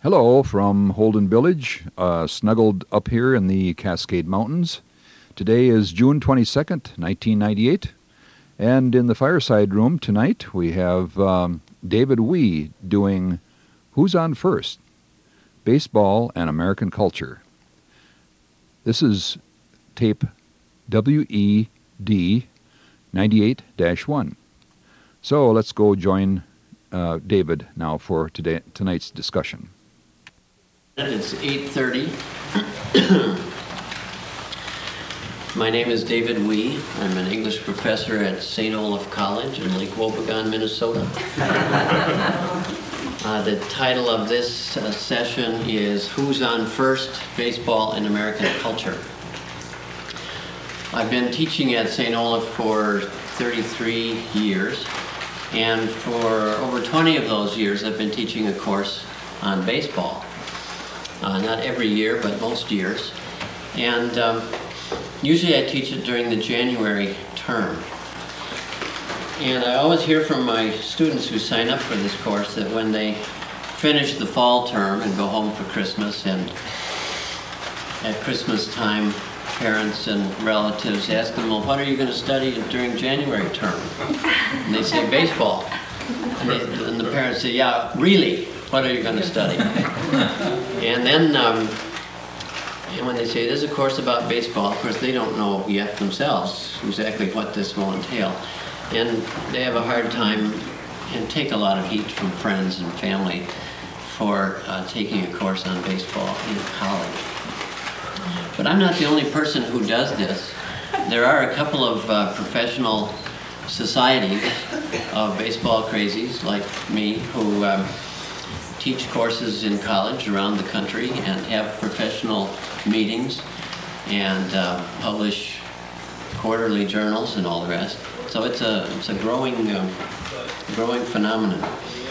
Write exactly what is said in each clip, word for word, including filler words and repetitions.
Hello from Holden Village, uh, snuggled up here in the Cascade Mountains. Today is June twenty-second, nineteen ninety-eight, and in the fireside room tonight we have um, David Wee doing Who's on First? Baseball and American Culture. This is tape W E D ninety-eight dash one. So let's go join uh, David now for today tonight's discussion. It's eight thirty. My name is David Wee. I'm an English professor at Saint Olaf College in Lake Wobegon, Minnesota. uh, the title of this uh, session is Who's on First? Baseball and American Culture. I've been teaching at Saint Olaf for thirty-three years, and for over twenty of those years I've been teaching a course on baseball. Uh, not every year, but most years. And um, usually I teach it during the January term. And I always hear from my students who sign up for this course that when they finish the fall term and go home for Christmas, and at Christmas time, parents and relatives ask them, well, what are you going to study during January term? And they say, baseball. And, they, and the parents say, yeah, really? What are you going to study? And then, um, and when they say there's a course about baseball, of course they don't know yet themselves exactly what this will entail. And they have a hard time and take a lot of heat from friends and family for uh, taking a course on baseball in college. But I'm not the only person who does this. There are a couple of uh, professional societies of baseball crazies like me who um, teach courses in college around the country and have professional meetings and uh, publish quarterly journals and all the rest. So it's a it's a growing um, growing phenomenon.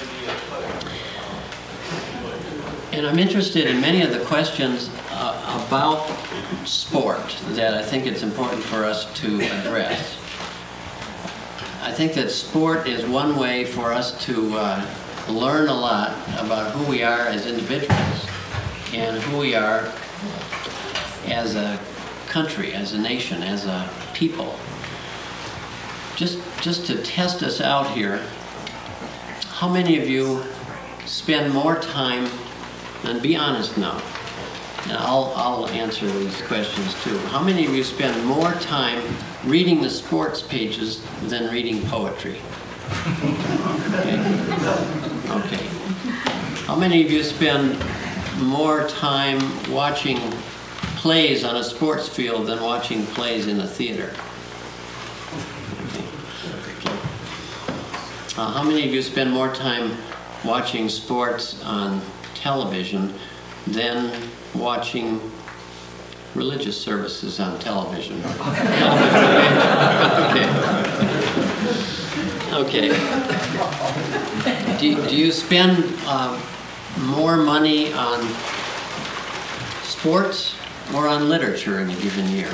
And I'm interested in many of the questions uh, about sport that I think it's important for us to address. I think that sport is one way for us to uh, learn a lot about who we are as individuals and who we are as a country, as a nation, as a people. Just, just to test us out here, how many of you spend more time, and be honest now, and I'll, I'll answer these questions too. How many of you spend more time reading the sports pages than reading poetry? Okay. Okay. How many of you spend more time watching plays on a sports field than watching plays in a theater? Okay. Okay. Uh, how many of you spend more time watching sports on television than watching religious services on television? Okay. Okay. Do, do you spend uh, more money on sports or on literature in a given year?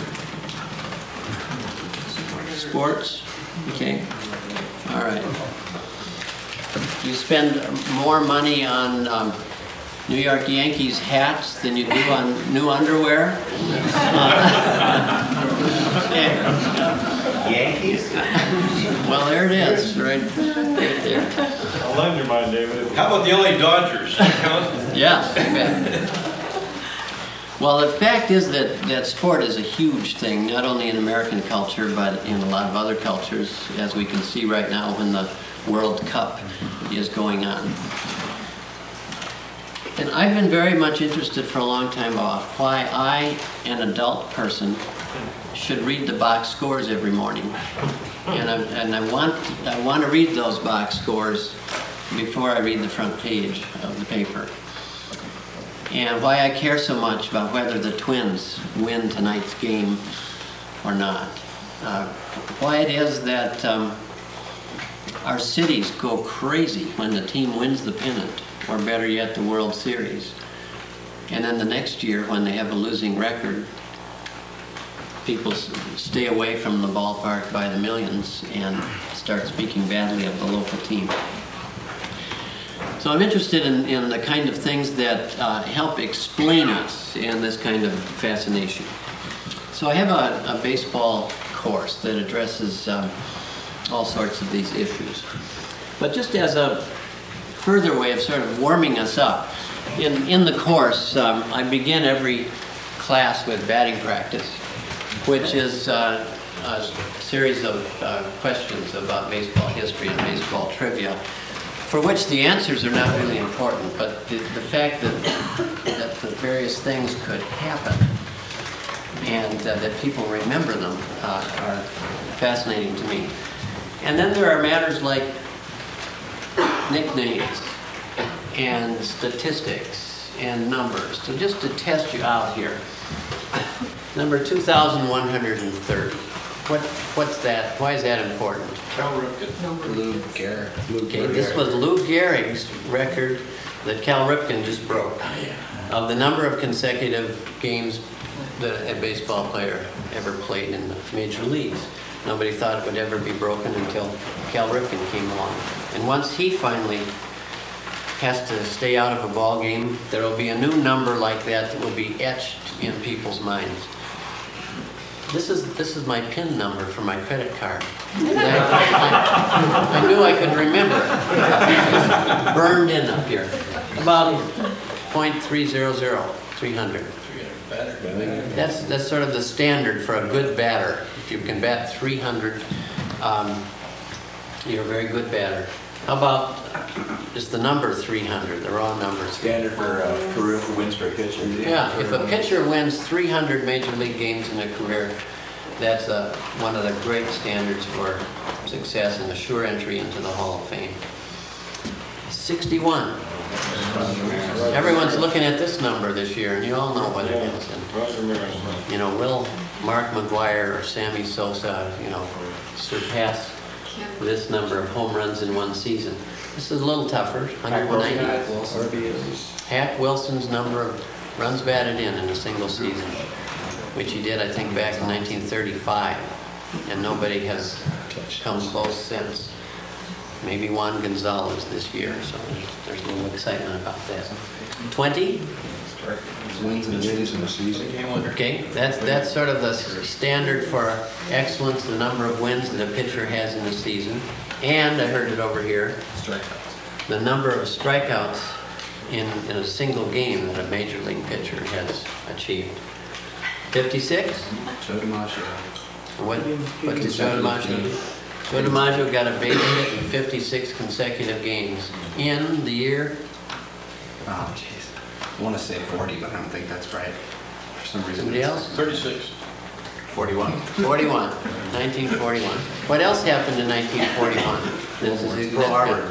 Sports? Okay. All right. Do you spend more money on um, New York Yankees hats than you do on new underwear? Uh, okay. Yankees? Well, there it is, right, right there. I'll lend your mind, David. How about the L A Dodgers? Yes, I bet. Well, the fact is that, that sport is a huge thing, not only in American culture, but in a lot of other cultures, as we can see right now when the World Cup is going on. And I've been very much interested for a long time about why I, an adult person, should read the box scores every morning. And I, and I want I want to read those box scores before I read the front page of the paper. And why I care so much about whether the Twins win tonight's game or not. Uh, why it is that um, our cities go crazy when the team wins the pennant, or better yet, the World Series. And then the next year, when they have a losing record, people stay away from the ballpark by the millions and start speaking badly of the local team. So I'm interested in, in the kind of things that uh, help explain us and this kind of fascination. So I have a, a baseball course that addresses um, all sorts of these issues. But just as a further way of sort of warming us up, in, in the course, um, I begin every class with batting practice, which is uh, a series of uh, questions about baseball history and baseball trivia, for which the answers are not really important, but the, the fact that, that the various things could happen and uh, that people remember them uh, are fascinating to me. And then there are matters like nicknames and statistics and numbers. So just to test you out here, number two thousand one hundred thirty. What, what's that? Why is that important? Cal Ripken. Lou Gehrig. Okay, this was Lou Gehrig's record that Cal Ripken just broke of the number of consecutive games that a baseball player ever played in the major leagues. Nobody thought it would ever be broken until Cal Ripken came along. And once he finally has to stay out of a ball game, there will be a new number like that that will be etched in people's minds. This is this is my PIN number for my credit card. I, I, I knew I could remember it. Burned in up here. About point three zero zero, three hundred. That's that's sort of the standard for a good batter. If you can bat three hundred, um, you're a very good batter. How about just the number three hundred, the raw number? Standard for uh, career for wins for a pitcher. Yeah, if a pitcher wins three hundred major league games in a career, that's uh, one of the great standards for success and a sure entry into the Hall of Fame. sixty-one. Everyone's looking at this number this year, and you all know what it is. And, Roger Maris. you know, will Mark McGuire or Sammy Sosa, you know, surpass this number of home runs in one season? This is a little tougher, one hundred ninety. Hack Wilson's number of runs batted in in a single season, which he did, I think, back in nineteen thirty-five, and nobody has come close since. Maybe Juan Gonzalez this year, so there's, there's a little excitement about that. twenty? Wins and wins in the season. Okay, that's that's sort of the standard for excellence, the number of wins that a pitcher has in a season. And I heard it over here, Strikeouts. the number of strikeouts in, in a single game that a major league pitcher has achieved. fifty-six? Joe DiMaggio. What, what did Joe DiMaggio do? Joe DiMaggio got a base hit in fifty-six consecutive games in the year. Oh, jeez. I want to say forty, but I don't think that's right. For some reason. Somebody it's else? thirty-six. forty-one. forty-one. nineteen forty-one. What else happened in nineteen forty-one? This is Pearl Harbor.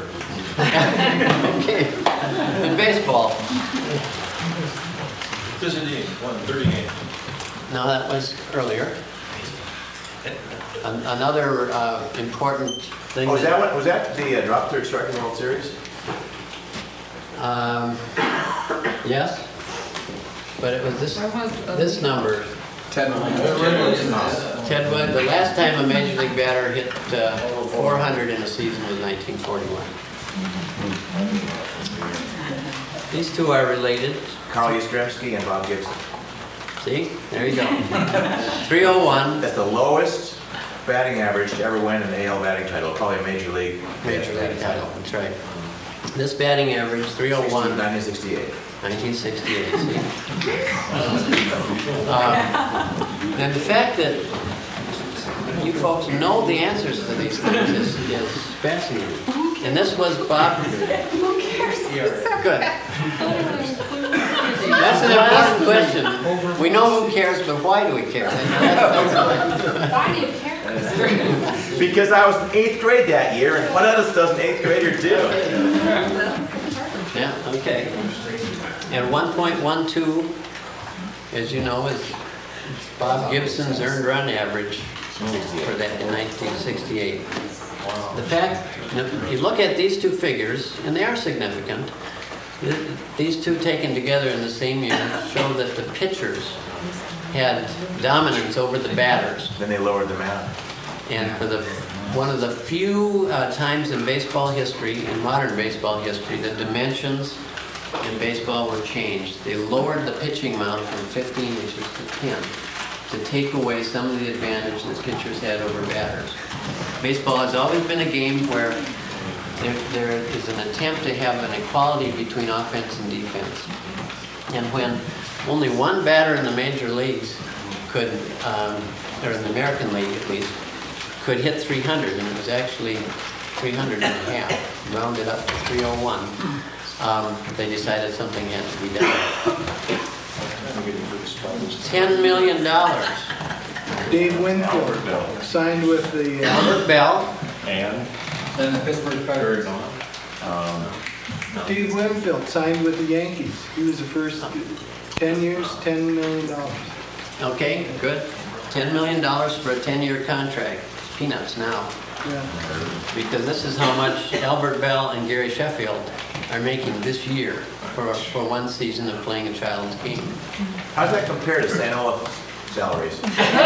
Okay. In baseball. Fizzy won thirty games. No, that was earlier. An- Another uh, important thing. Oh, was that what, was that the uh, drop third strike in the World Series? Um, yes, but it was this, this number. Ted Ted Wood, the last time a major league batter hit uh, four hundred in a season was nineteen forty-one. These two are related. Carl Yastrzemski and Bob Gibson. See, there you go. three oh one. That's the lowest batting average to ever win an A L batting title, probably a major league. Major league title, that's right. This batting average, three oh one. nineteen sixty-eight. nineteen sixty-eight, see? Um, and the fact that you folks know the answers to these things is, is fascinating. And this was Bob. Who cares? Good. That's an important question. We know who cares, but why do we care? Why do you care? Because I was in eighth grade that year, and what else does an eighth grader do? Yeah, okay. And one point one two, as you know, is Bob Gibson's earned run average for that in nineteen sixty-eight. The fact, you look at these two figures, and they are significant. These two taken together in the same year show that the pitchers had dominance over the batters. Then they lowered them out. And for the one of the few uh, times in baseball history, in modern baseball history, the dimensions in baseball were changed. They lowered the pitching mound from fifteen inches to ten to take away some of the advantage that pitchers had over batters. Baseball has always been a game where there, there is an attempt to have an equality between offense and defense. And when only one batter in the major leagues could, um, or in the American League at least, could hit three hundred, and it was actually three hundred and a half, rounded up to three oh one. Um, they decided something had to be done. Ten million dollars. Dave Winfield signed with the, uh, Albert Bell. And Then the Pittsburgh Pirates. Dave Winfield signed with the Yankees. He was the first, ten years, ten million dollars. Okay, good. Ten million dollars for a ten-year contract. Peanuts now. Yeah. Because this is how much Albert Bell and Gary Sheffield are making this year for, for one season of playing a child's game. How does that compare to Saint Olaf salaries?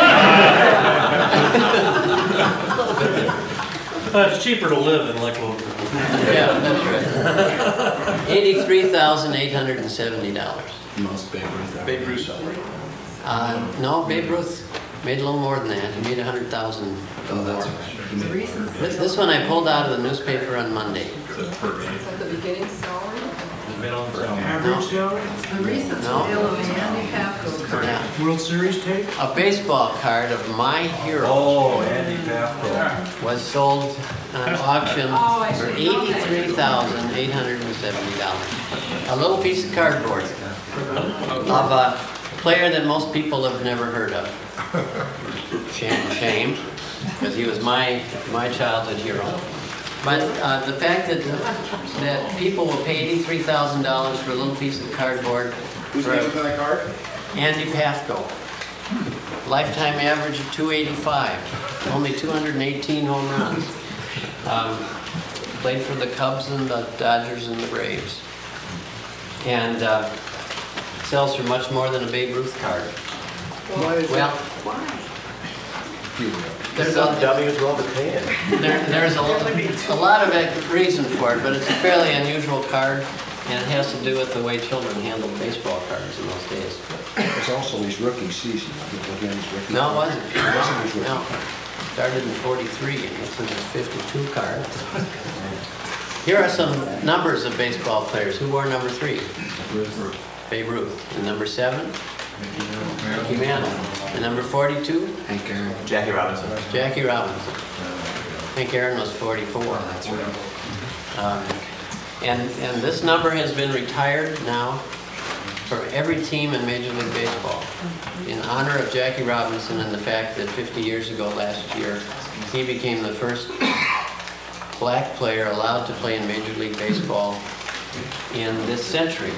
Uh, it's cheaper to live in Lake Wobegon. Yeah, that's right. Eighty-three thousand eight hundred and seventy dollars. Most Babe Ruth. Babe Ruth salary. Uh, no, Babe Ruth made a little more than that. He made a hundred thousand. Oh, that's right. This, this one I pulled out of the newspaper on Monday. Is that the beginning salary? Average salary? The recent No. sale of the Andy Pafko card. Yeah. World Series tape? A baseball card of my hero oh, Andy Pafko. was sold on auction Oh, I for should know that. eighty-three thousand eight hundred seventy dollars. A little piece of cardboard of a player that most people have never heard of. Shame, shame, because he was my my childhood hero. But uh, the fact that that people will pay eighty-three thousand dollars for a little piece of cardboard Who's for name on that card? Andy Pafko. Lifetime average of two eighty-five. Only two hundred eighteen home runs. Um, played for the Cubs and the Dodgers and the Braves. And uh, sells for much more than a Babe Ruth card. Why is Well, Why? there's Some a, dummies will be paying. there, there's a, a lot of ec- reason for it, but it's a fairly unusual card, and it has to do with the way children handled baseball cards in those days. It's also his rookie season. I think again, his rookie. No, it wasn't. It wasn't his rookie. No. Started in forty-three, and this is a fifty-two card. Here are some numbers of baseball players. Who wore number three? Babe Ruth. And number seven? Mickey Mantle. And number forty-two? Hank Aaron. Jackie Robinson. Jackie Robinson. Hank Aaron was forty-four. That's right. Um, and, and this number has been retired now for every team in Major League Baseball in honor of Jackie Robinson and the fact that fifty years ago last year, he became the first black player allowed to play in Major League Baseball in this century.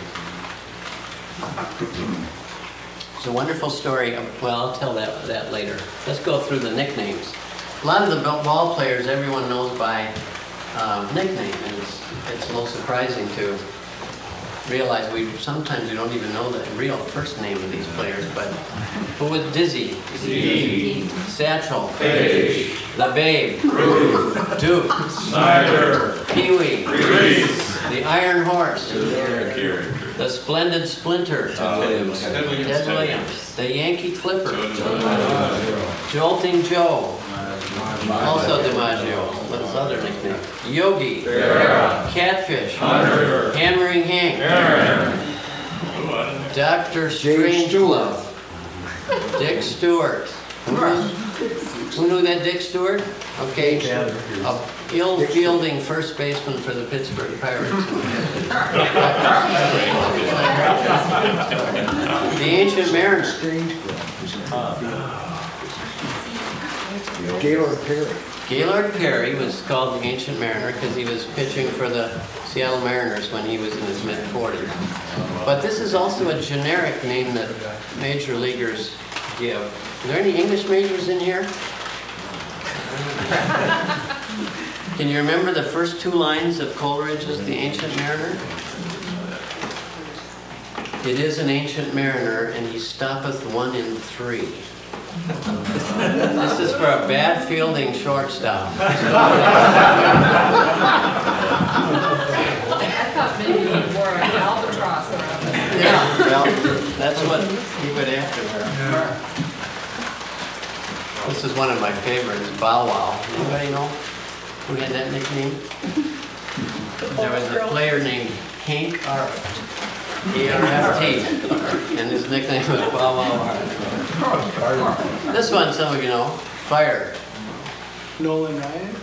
It's a wonderful story. Well, I'll tell that, that later. Let's go through the nicknames. A lot of the ball players everyone knows by um, nickname, and it's, it's a little surprising to realize we sometimes we don't even know the real first name of these players. But who was Dizzy? Steve. Satchel. Babe. The Babe. Ruth. Duke. Snyder. Pee-wee. Reese. The Iron Horse. Gary. The Splendid Splinter. Ted Williams. Ted Williams. Ted Williams. The Yankee Clipper. Jolting Joe. Also DiMaggio. What's his other nickname? Yogi. Catfish. Hammering Hank. Doctor Strangelove. Dick Stewart. Who knew, who knew that Dick Stewart? Okay. A ill fielding first baseman for the Pittsburgh Pirates. The Ancient Mariner. Gaylord Perry. Gaylord Perry was called the Ancient Mariner because he was pitching for the Seattle Mariners when he was in his mid forties. But this is also a generic name that major leaguers give. Are there any English majors in here? Can you remember the first two lines of Coleridge's The Ancient Mariner? It is an ancient mariner, and he stoppeth one in three. This is for a bad fielding shortstop. I thought maybe you wore an albatross around it. Yeah, well, that's what he would after her. This is one of my favorites, Bow Wow. Anybody know who had that nickname? There was a player named Hank Arft, A R F T, and his nickname was Bow Wow Arft. This one, some of you know, Fire. Nolan Ryan?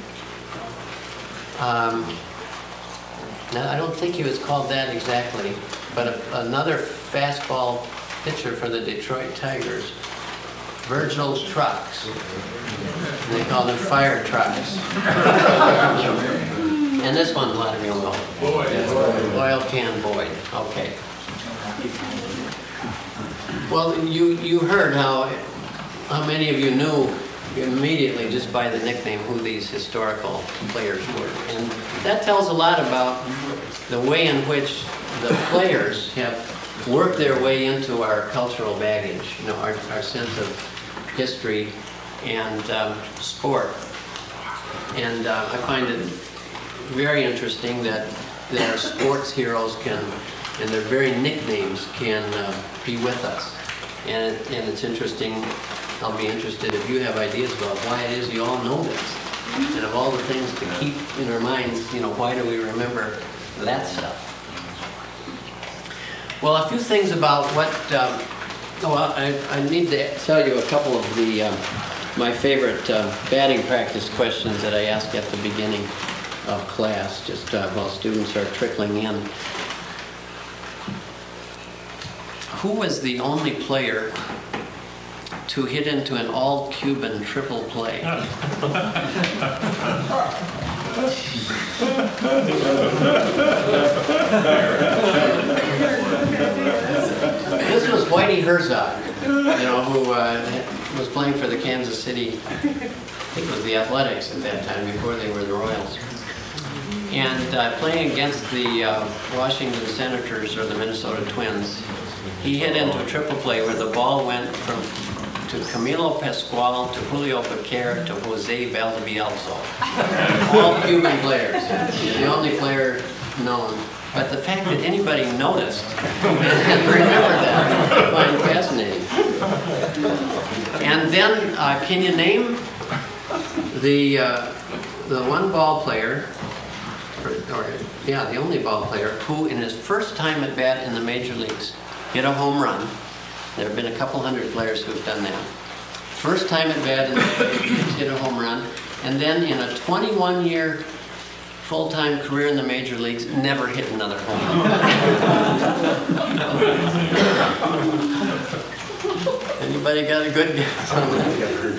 Um, now, I don't think he was called that exactly, but a, another fastball pitcher for the Detroit Tigers, Virgil Trucks. They called him Fire Trucks. And this one, a lot of you know. Boyd. Oil Can Boyd. Okay. Well, you, you heard how, how many of you knew immediately just by the nickname who these historical players were. And that tells a lot about the way in which the players have worked their way into our cultural baggage, you know, our, our sense of history and um, sport. And uh, I find it very interesting that, that our sports heroes can, and their very nicknames can uh, be with us. And, it, and it's interesting, I'll be interested if you have ideas about why it is you all know this. And of all the things to keep in our minds, you know, why do we remember that stuff? Well, a few things about what, um, oh, I, I need to tell you a couple of the, um, my favorite uh, batting practice questions that I ask at the beginning of class, just uh, while students are trickling in. Who was the only player to hit into an all-Cuban triple play? This was Whitey Herzog, you know, who uh, was playing for the Kansas City, I think it was the Athletics at that time, before they were the Royals. And uh, playing against the uh, Washington Senators or the Minnesota Twins, he hit into a triple play where the ball went from to Camilo Pascual to Julio Becerra to Jose Valdivielso. All Cuban players. He's the only player known. But the fact that anybody noticed and remembered that, I find fascinating. And then, uh, can you name the uh, the one ball player, or, or yeah, the only ball player who, in his first time at bat in the major leagues, hit a home run? There have been a couple hundred players who have done that. First time at bat in the major leagues, hit a home run, and then in a twenty-one year full-time career in the major leagues, never hit another home run. Anybody got a good guess on that?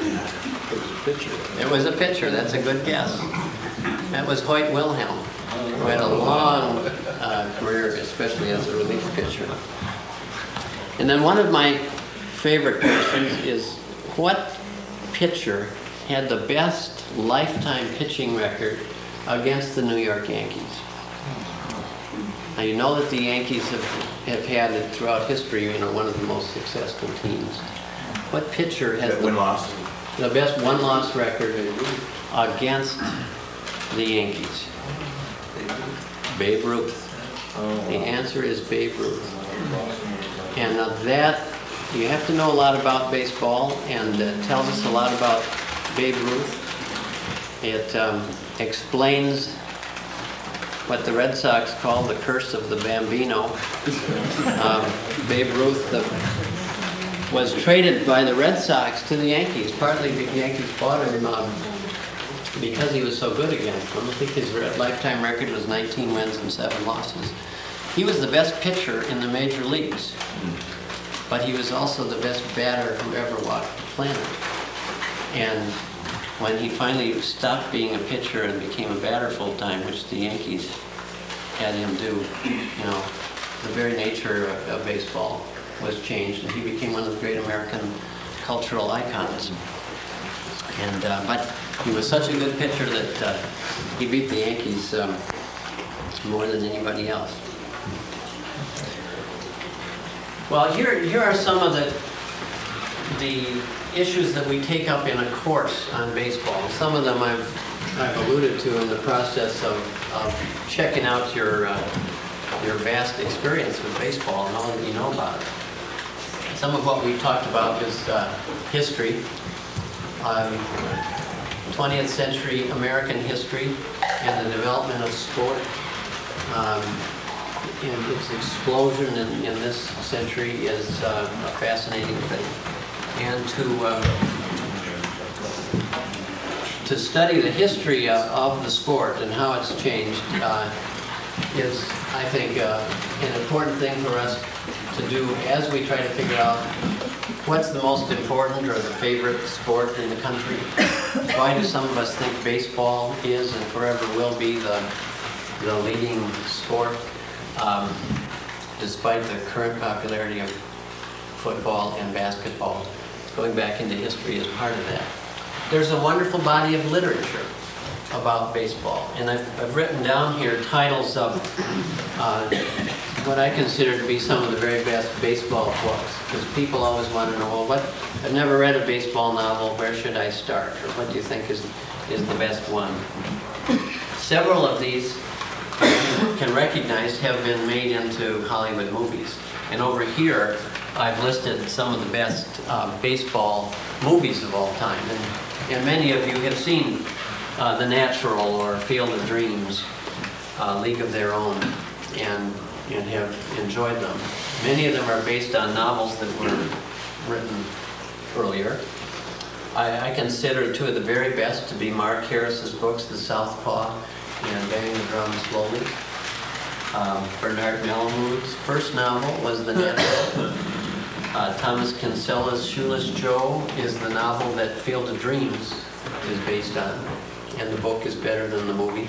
It was a pitcher. That's a good guess. That was Hoyt Wilhelm, who had a long uh, career, especially as a relief pitcher. And then one of my favorite questions is, what pitcher had the best lifetime pitching record against the New York Yankees? Now, you know that the Yankees have, have had it throughout history, you know, one of the most successful teams. What pitcher has the, win-loss. the best one-loss record against the Yankees? Babe Ruth. The answer is Babe Ruth. And uh, that, you have to know a lot about baseball, and it uh, tells us a lot about Babe Ruth. It um, explains what the Red Sox call the curse of the Bambino. Um, Babe Ruth uh, was traded by the Red Sox to the Yankees. Partly the Yankees bought him um, because he was so good against them. I think his lifetime record was nineteen wins and seven losses. He was the best pitcher in the major leagues, but he was also the best batter who ever walked the planet. And when he finally stopped being a pitcher and became a batter full-time, which the Yankees had him do, you know, the very nature of, of baseball was changed, and he became one of the great American cultural icons. And uh, but he was such a good pitcher that uh, he beat the Yankees um, more than anybody else. Well, here here are some of the the issues that we take up in a course on baseball. Some of them I've, I've alluded to in the process of, of checking out your, uh, your vast experience with baseball and all that you know about it. Some of what we've talked about is uh, history, um, twentieth century American history and the development of sport, um, and its explosion in, in this century is uh, a fascinating thing. And to uh, to study the history of, of the sport and how it's changed uh, is, I think, uh, an important thing for us to do as we try to figure out what's the most important or the favorite sport in the country. Why do some of us think baseball is and forever will be the, the leading sport, um, despite the current popularity of football and basketball? Going back into history is part of that. There's a wonderful body of literature about baseball, and I've, I've written down here titles of uh, what I consider to be some of the very best baseball books, because people always want to know, well, what, I've never read a baseball novel, where should I start, or what do you think is, is the best one? Several of these you can recognize have been made into Hollywood movies, and over here I've listed some of the best uh, baseball movies of all time, and, and many of you have seen uh, The Natural or Field of Dreams, uh, League of Their Own, and, and have enjoyed them. Many of them are based on novels that were written earlier. I, I consider two of the very best to be Mark Harris's books, The Southpaw and Bang the Drum Slowly. Um, Bernard Malamud's first novel was The Natural. Uh, Thomas Kinsella's Shoeless Joe is the novel that Field of Dreams is based on, and the book is better than the movie.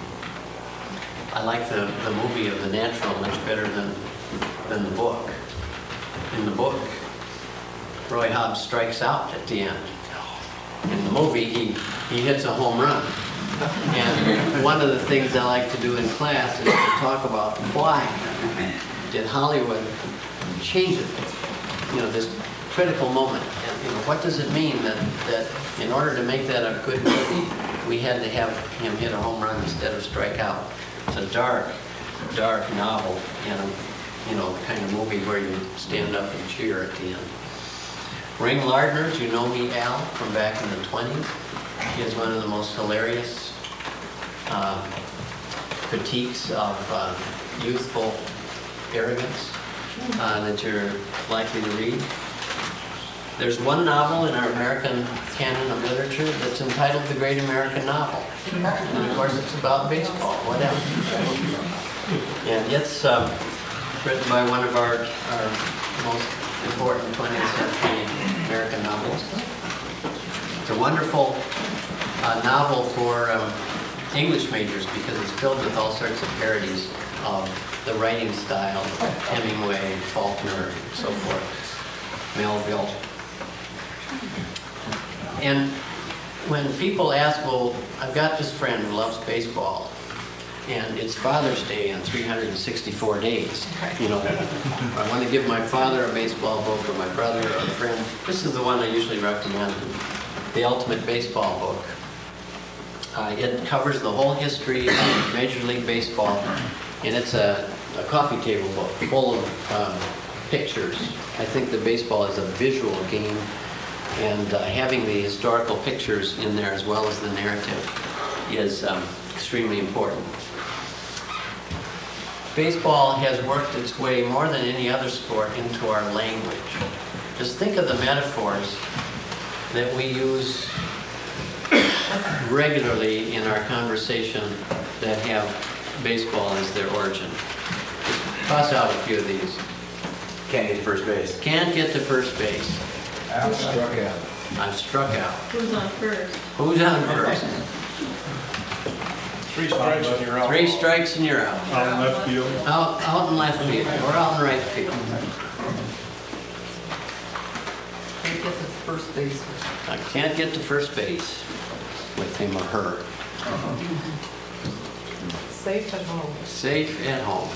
I like the, the movie of The Natural much better than, than the book. In the book, Roy Hobbs strikes out at the end. In the movie, he, he hits a home run. And one of the things I like to do in class is to talk about why did Hollywood change it? You know, this critical moment. And, you know, what does it mean that, that in order to make that a good movie, we had to have him hit a home run instead of strike out? It's a dark, dark novel, and, you know, the kind of movie where you stand up and cheer at the end. Ring Lardner's You Know Me, Al, from back in the twenties, is one of the most hilarious uh, critiques of uh, youthful arrogance uh, that you're likely to read. There's one novel in our American canon of literature that's entitled The Great American Novel. And of course it's about baseball, whatever. And it's uh, written by one of our, our most important twentieth century American novelists. It's a wonderful uh, novel for um, English majors because it's filled with all sorts of parodies of the writing style of Hemingway, Faulkner, and so forth, Melville. And when people ask, well, I've got this friend who loves baseball, and it's Father's Day in three hundred sixty-four days. You know, I want to give my father a baseball book, or my brother, or a friend. This is the one I usually recommend, The Ultimate Baseball Book. Uh, it covers the whole history of Major League Baseball, and it's a, a coffee table book full of um, pictures. I think that baseball is a visual game, and uh, having the historical pictures in there as well as the narrative is um, extremely important. Baseball has worked its way more than any other sport into our language. Just think of the metaphors that we use regularly in our conversation that have baseball as their origin. Toss out a few of these. Can't get to first base. Can't get to first base. I'm struck out. I'm struck out. Who's on first? Who's on first? Three strikes and you're out. Three strikes and you're out. Out in left field. Out, out in left field or out in right field. Can't get to first base. I can't get to first base with him or her. Safe at home. Safe at home.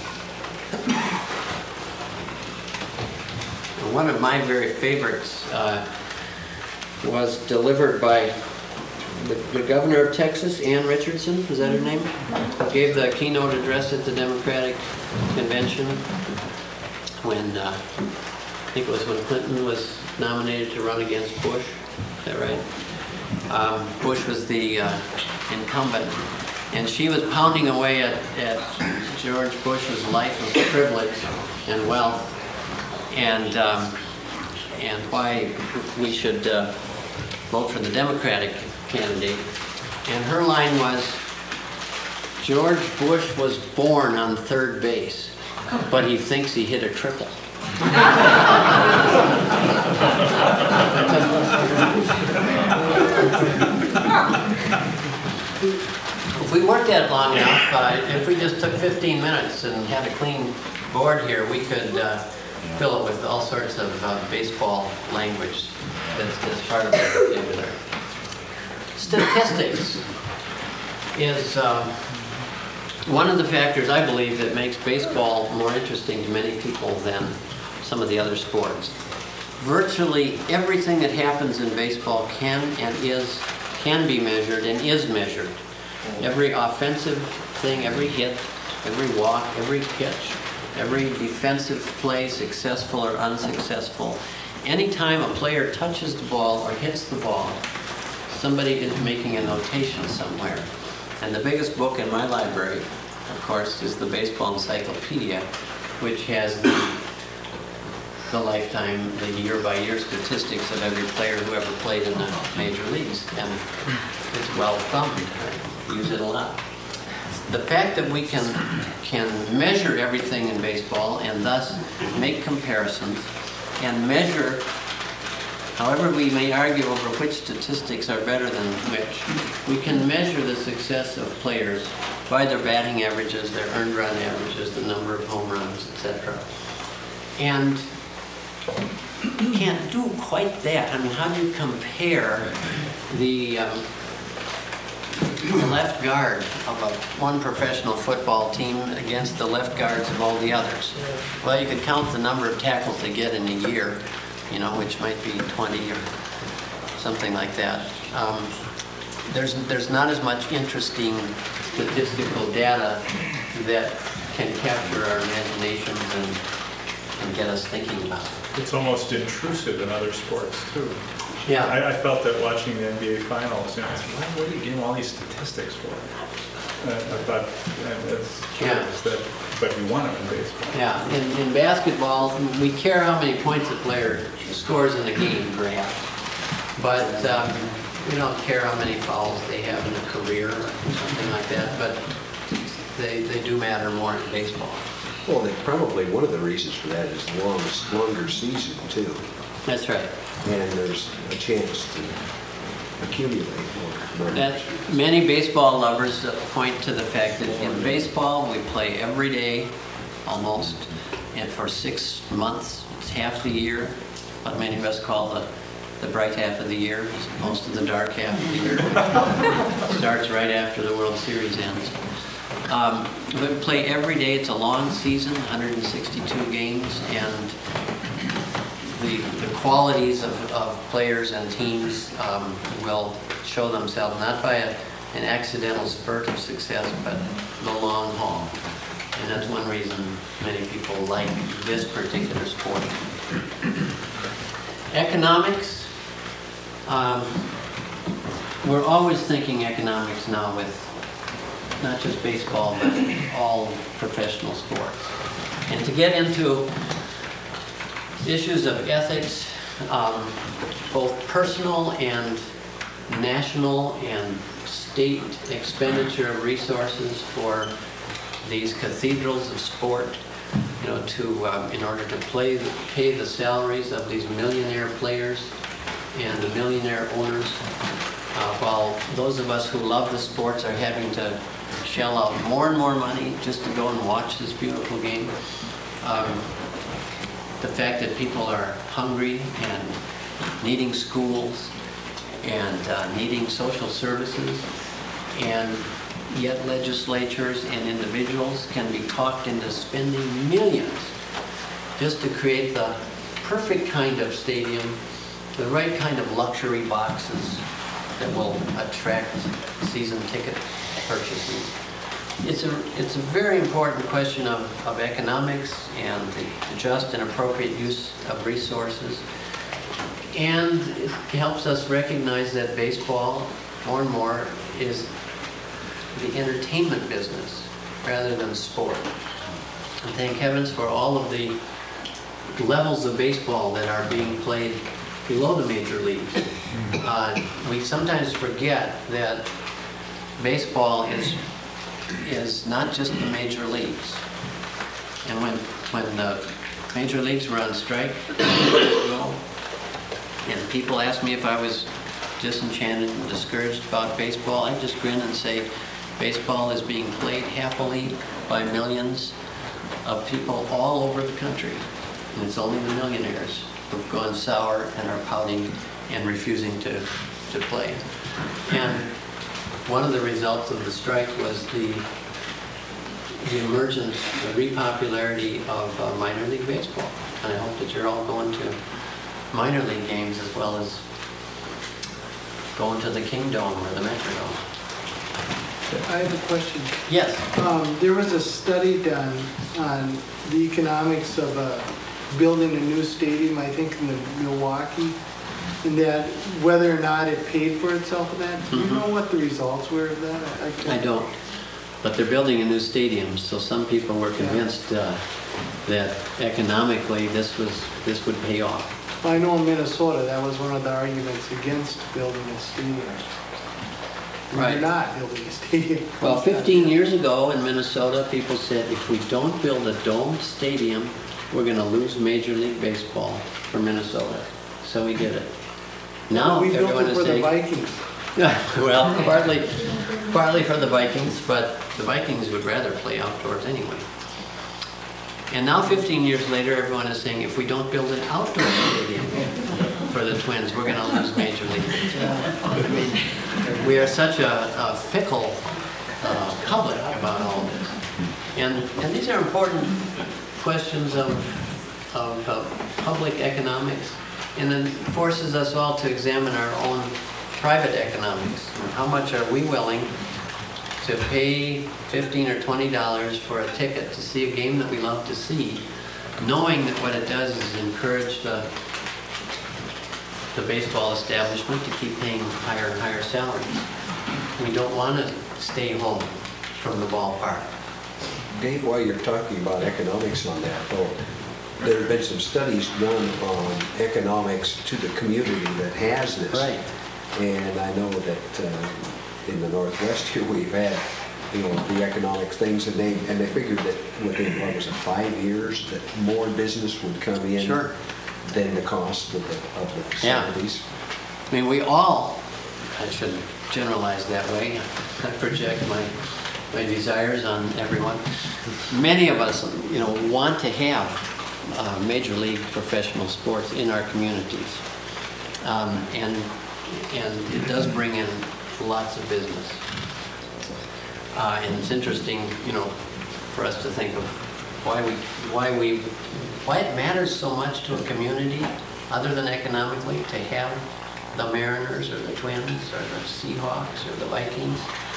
One of my very favorites uh, was delivered by the, the governor of Texas, Ann Richardson, is that her name? Gave the keynote address at the Democratic Convention when, uh, I think it was when Clinton was nominated to run against Bush. Is that right? Um, Bush was the uh, incumbent, and she was pounding away at, at George Bush's life of privilege and wealth, and um, and why we should uh, vote for the Democratic candidate. And her line was, George Bush was born on third base, but he thinks he hit a triple. If we worked at it long enough, uh, if we just took fifteen minutes and had a clean board here, we could uh, fill it with all sorts of uh, baseball language that's, that's part of the vocabulary. Statistics is um, one of the factors, I believe, that makes baseball more interesting to many people than some of the other sports. Virtually everything that happens in baseball can and is can be measured and is measured. Every offensive thing, every hit, every walk, every pitch, every defensive play, successful or unsuccessful. Anytime a player touches the ball or hits the ball, somebody is making a notation somewhere. And the biggest book in my library, of course, is the Baseball Encyclopedia, which has the, the lifetime, the year-by-year statistics of every player who ever played in the major leagues. And it's well thumbed. I use it a lot. The fact that we can, can measure everything in baseball and thus make comparisons and measure, however we may argue over which statistics are better than which, we can measure the success of players by their batting averages, their earned run averages, the number of home runs, et cetera. And you can't do quite that. I mean, how do you compare the, um, the left guard of a, one professional football team against the left guards of all the others? Well, you could count the number of tackles they get in a year, you know, which might be twenty or something like that. Um, there's, there's not as much interesting statistical data that can capture our imaginations and, and get us thinking about it. It's almost intrusive in other sports, too. Yeah. I, I felt that watching the N B A Finals, you know, I said, why, what are you getting all these statistics for? Uh, I thought, uh, that's curious, that, but you want it in baseball. Yeah, in, in basketball, we care how many points a player scores in a game, perhaps. But um, we don't care how many fouls they have in a career or something like that. But they, they do matter more in baseball. Well, they probably, one of the reasons for that is the long, longer season, too. That's right. And there's a chance to accumulate more runners. That many baseball lovers point to the fact that in baseball we play every day, almost, and for six months. It's half the year. What many of us call the the bright half of the year, most of the dark half of the year. Starts right after the World Series ends. Um, we play every day. It's a long season, one hundred sixty-two games, and the, the qualities of, of players and teams um, will show themselves not by a, an accidental spurt of success, but the long haul. And that's one reason many people like this particular sport. Economics. Um, we're always thinking economics now with not just baseball, but all professional sports. And to get into issues of ethics, um, both personal and national and state expenditure of resources for these cathedrals of sport, you know, to um, in order to play, pay the salaries of these millionaire players and the millionaire owners, uh, while those of us who love the sports are having to shell out more and more money just to go and watch this beautiful game. Um, the fact that people are hungry and needing schools and uh, needing social services, and yet legislatures and individuals can be talked into spending millions just to create the perfect kind of stadium the right kind of luxury boxes that will attract season ticket purchases. It's a, it's a very important question of, of economics and the just and appropriate use of resources. And it helps us recognize that baseball, more and more, is the entertainment business rather than sport. And thank heavens for all of the levels of baseball that are being played below the major leagues. Uh, we sometimes forget that baseball is is not just the major leagues. And when when the major leagues were on strike, and people asked me if I was disenchanted and discouraged about baseball, I just grin and say, baseball is being played happily by millions of people all over the country. And it's only the millionaires who've gone sour and are pouting and refusing to, to play. And one of the results of the strike was the, the emergence, the repopularity of uh, minor league baseball. And I hope that you're all going to minor league games as well as going to the Kingdome or the Metrodome. I have a question. Yes. Um, there was a study done on the economics of uh, building a new stadium, I think in the Milwaukee, and that whether or not it paid for itself of that. Do you Mhm. know what the results were of that? I, I I can't- don't. But they're building a new stadium, so some people were convinced uh, that economically this was this would pay off. I know in Minnesota, that was one of the arguments against building a stadium. Right. You're not building a stadium. Well, fifteen years ago in Minnesota, people said if we don't build a domed stadium, we're going to lose Major League Baseball for Minnesota. So we did it. Now We built everyone it is for the saying, Vikings. well, partly, partly for the Vikings, but the Vikings would rather play outdoors anyway. And now fifteen years later, everyone is saying if we don't build an outdoor stadium for the Twins, we're going to lose Major League Baseball. I mean, we are such a, a fickle uh, public about all this. And, and these are important questions of, of uh, public economics, and it forces us all to examine our own private economics. How much are we willing to pay fifteen or twenty dollars for a ticket to see a game that we love to see, knowing that what it does is encourage the the baseball establishment to keep paying higher and higher salaries. We don't want to stay home from the ballpark. Dave, while you're talking about economics on that, though, there have been some studies done on economics to the community that has this. Right. And I know that uh, in the Northwest here, we've had, you know, the economics things, and they, and they figured that within, what was it, five years, that more business would come in Sure. than the cost of the, of the Yeah. facilities. I mean, we all, I shouldn't generalize that way, I project my, my desires on everyone. Many of us, you know, want to have uh, major league professional sports in our communities. Um, and, and it does bring in lots of business. Uh, and it's interesting, you know, for us to think of why we, why we, why it matters so much to a community, other than economically, to have the Mariners or the Twins or the Seahawks or the Vikings.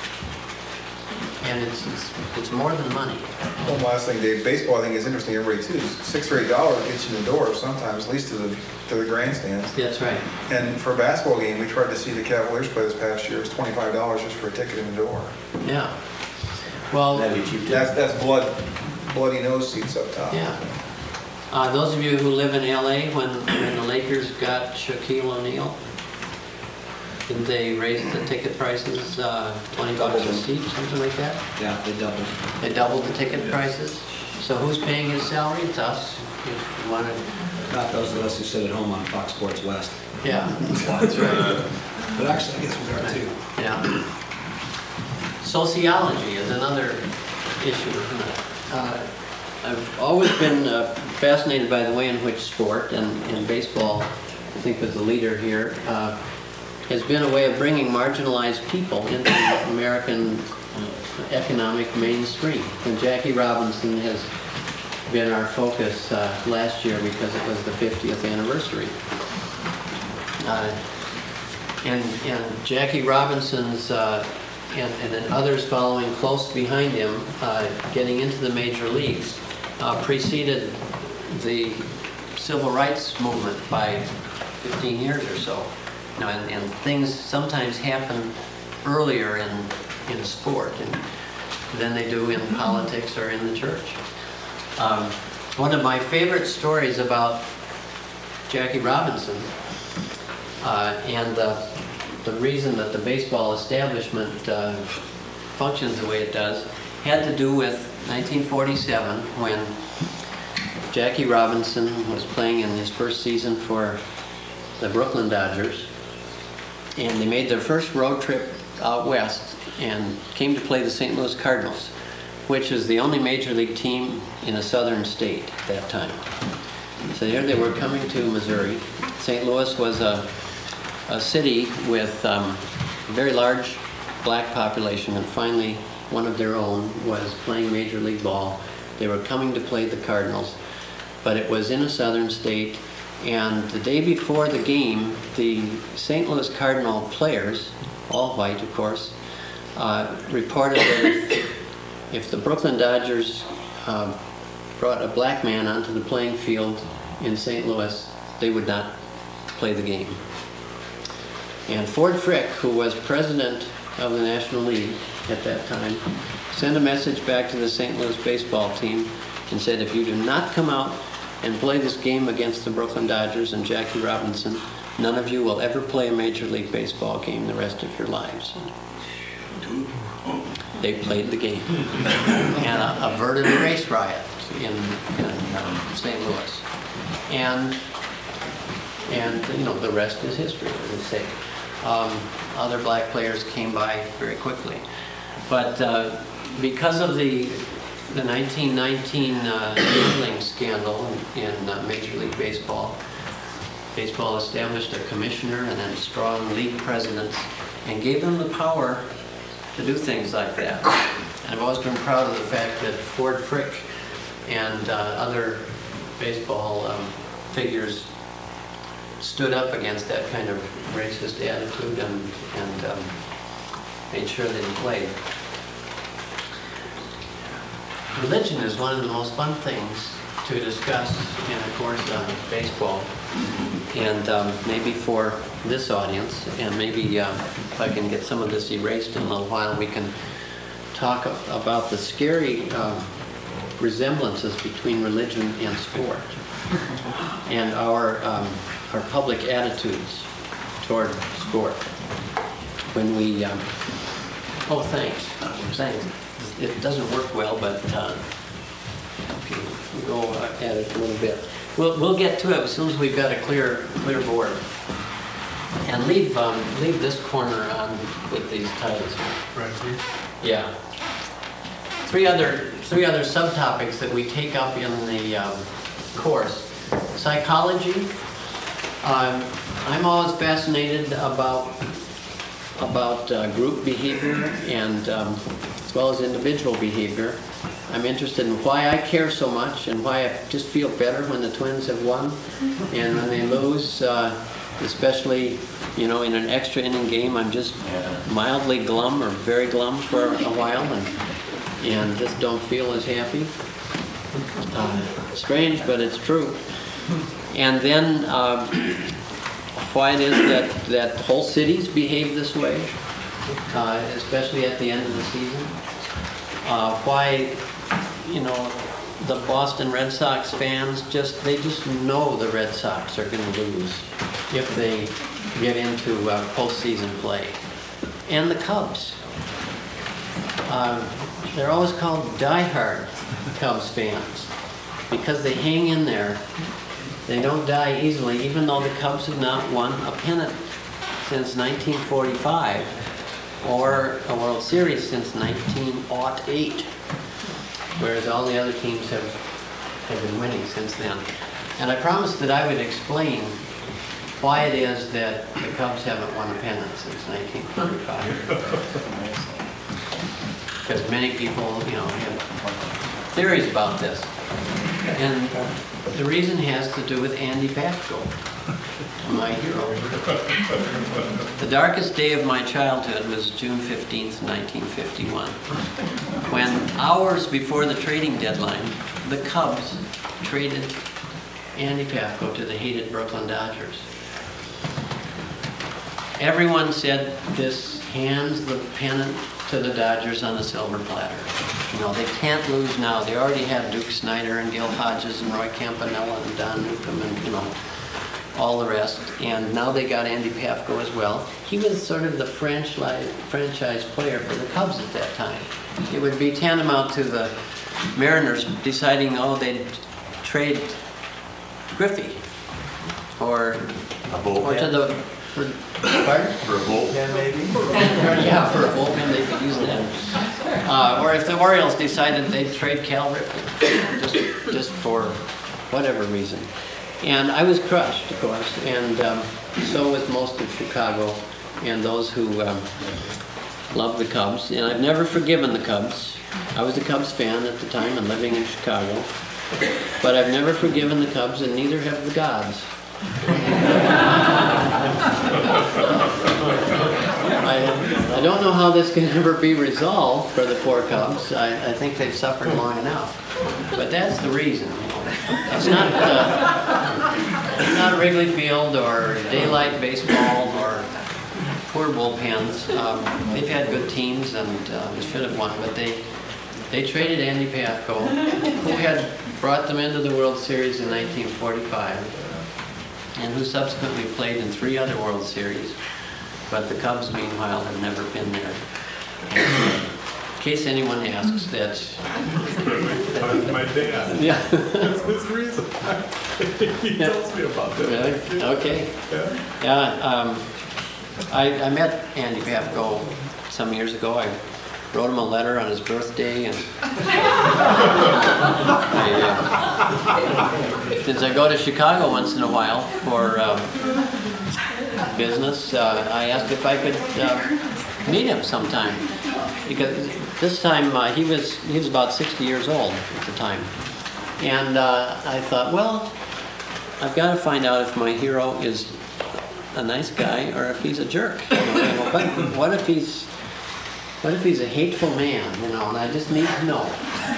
And it's, it's, it's more than money. One last thing, Dave, baseball I think is interesting, everybody too, six or eight dollars gets you in the door sometimes, at least to the, to the grandstands. That's right. And for a basketball game, we tried to see the Cavaliers play this past year, it was twenty-five dollars just for a ticket in the door. Yeah. Well, That's, that's blood, bloody nose seats up top. yeah. Uh, those of you who live in L A, when, when the Lakers got Shaquille O'Neal, didn't they raise the ticket prices uh, twenty bucks a seat, something like that? Yeah, they doubled. They doubled the ticket prices. So who's paying his salary? It's us. If you want to, Not those of us who sit at home on Fox Sports West. yeah, that's right. But actually, I guess we are too. Yeah. Sociology is another issue, isn't it? Uh, I've always been uh, fascinated by the way in which sport, and, and baseball, I think was the leader here, uh, has been a way of bringing marginalized people into the American uh, economic mainstream. And Jackie Robinson has been our focus uh, last year because it was the fiftieth anniversary. Uh, and, and Jackie Robinson's uh, and, and then others following close behind him, uh, getting into the major leagues, uh, preceded the civil rights movement by fifteen years or so. You know, and, and things sometimes happen earlier in, in sport and than they do in politics or in the church. Um, one of my favorite stories about Jackie Robinson uh, and the, the reason that the baseball establishment uh, functions the way it does had to do with nineteen forty-seven when Jackie Robinson was playing in his first season for the Brooklyn Dodgers, and they made their first road trip out west and came to play the Saint Louis Cardinals, which is the only major league team in a southern state at that time. So here they were coming to Missouri. Saint Louis was a, a city with um, a very large black population, and finally one of their own was playing major league ball. They were coming to play the Cardinals, but it was in a southern state. And the day before the game, the Saint Louis Cardinal players, all white of course, uh, reported that if, if the Brooklyn Dodgers uh, brought a black man onto the playing field in Saint Louis, they would not play the game. And Ford Frick, who was president of the National League at that time, sent a message back to the Saint Louis baseball team and said, if you do not come out and play this game against the Brooklyn Dodgers and Jackie Robinson, none of you will ever play a Major League Baseball game the rest of your lives. They played the game and uh, averted a race riot in, in um, Saint Louis. And, and, you know, the rest is history, as they say. Um, other black players came by very quickly. But uh, because of the the nineteen nineteen uh, gambling scandal in uh, Major League Baseball, baseball established a commissioner and then strong league presidents and gave them the power to do things like that. And I've always been proud of the fact that Ford Frick and uh, other baseball um, figures stood up against that kind of racist attitude and, and um, made sure that he played. Religion is one of the most fun things to discuss in a course on baseball. And um, maybe for this audience, and maybe uh, if I can get some of this erased in a little while, we can talk about the scary uh, resemblances between religion and sport and our, um, our public attitudes toward sport. When we, um, oh thanks, thanks. It doesn't work well, but uh, okay, we'll go at it a little bit. We'll, we'll get to it as soon as we've got a clear clear board. And leave um, leave this corner on with these titles. Right here? Yeah. Three other three other subtopics that we take up in the um, course. Psychology. Um, I'm always fascinated about about uh, group behavior and um, as well as individual behavior. I'm interested in why I care so much and why I just feel better when the Twins have won, and when they lose, uh, especially, you know, in an extra inning game, I'm just mildly glum or very glum for a while, and and just don't feel as happy. Uh, strange, but it's true. And then uh, why it is that that whole cities behave this way, uh, especially at the end of the season. Uh, why, you know, the Boston Red Sox fans just, they just know the Red Sox are going to lose if they get into uh, postseason play. And the Cubs. Uh, they're always called diehard Cubs fans because they hang in there. They don't die easily, even though the Cubs have not won a pennant since nineteen forty-five or a World Series since nineteen oh eight, whereas all the other teams have, have been winning since then. And I promised that I would explain why it is that the Cubs haven't won a pennant since nineteen forty-five. Because many people, you know, have theories about this. And the reason has to do with Andy Patchko. my hero. The darkest day of my childhood was June fifteenth, nineteen fifty-one, when hours before the trading deadline, the Cubs traded Andy Pafko to the hated Brooklyn Dodgers. Everyone said this hands the pennant to the Dodgers on a silver platter. You know, they can't lose now. They already had Duke Snyder and Gil Hodges and Roy Campanella and Don Newcomb and, you know, all the rest. And now they got Andy Pafko as well. He was sort of the franchise franchise player for the Cubs at that time. It would be tantamount to the Mariners deciding, oh, they'd trade Griffey or, A or to bullpen? the, for, pardon? For a bullpen, maybe? Yeah, for a bullpen, they could use that. Uh, or if the Orioles decided they'd trade Cal Ripken, just, just for whatever reason. And I was crushed, of course, and um, so was most of Chicago and those who um, love the Cubs. And I've never forgiven the Cubs. I was a Cubs fan at the time and living in Chicago. But I've never forgiven the Cubs, and neither have the gods. I, I don't know how this can ever be resolved for the poor Cubs. I, I think they've suffered long enough. But that's the reason. It's not, uh, it's not Wrigley Field or daylight baseball or poor bullpens. Um, they've had good teams and uh, they should have won, but they they traded Andy Pafko, who had brought them into the World Series in nineteen forty-five, and who subsequently played in three other World Series. But the Cubs, meanwhile, have never been there. In case anyone asks, that's... My dad. Yeah. That's his reason. He tells me about that. Really? Okay. Yeah. Yeah, um, I, I met Andy Pafko some years ago. I wrote him a letter on his birthday, and I, uh, since I go to Chicago once in a while for um, business, uh, I asked if I could uh, meet him sometime, because this time uh, he was he was about sixty years old at the time, and uh, I thought, well, I've got to find out if my hero is a nice guy or if he's a jerk. You know, but what if he's what if he's a hateful man? You know, and I just need to know.